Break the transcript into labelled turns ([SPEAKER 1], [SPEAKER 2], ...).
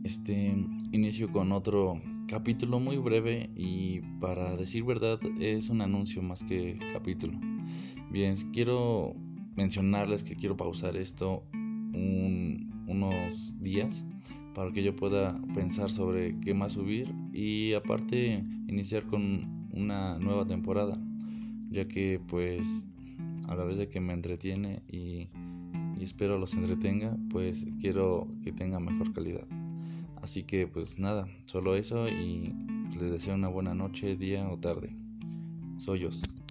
[SPEAKER 1] Inicio con otro capítulo muy breve y, para decir verdad, es un anuncio más que capítulo. Bien, quiero mencionarles que quiero pausar esto unos días para que yo pueda pensar sobre qué más subir y aparte iniciar con una nueva temporada, ya que pues a la vez de que me entretiene y espero los entretenga, pues quiero que tenga mejor calidad. Así que pues nada, solo eso, y les deseo una buena noche, día o tarde. Soyos.